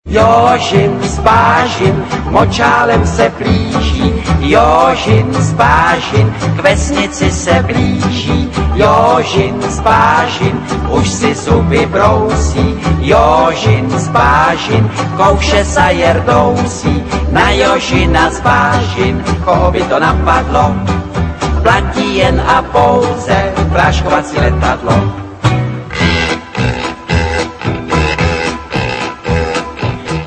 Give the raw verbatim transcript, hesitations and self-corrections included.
Jožin s Pážin močálem se plíží, Jožin s Pážin k vesnici se blíží, Jožin s Pážin už si zuby brousí, Jožin s Pážin kouše sa jerdousí, na Jožina s Pážin, koho by to napadlo, platí jen a pouze práškovací letadlo.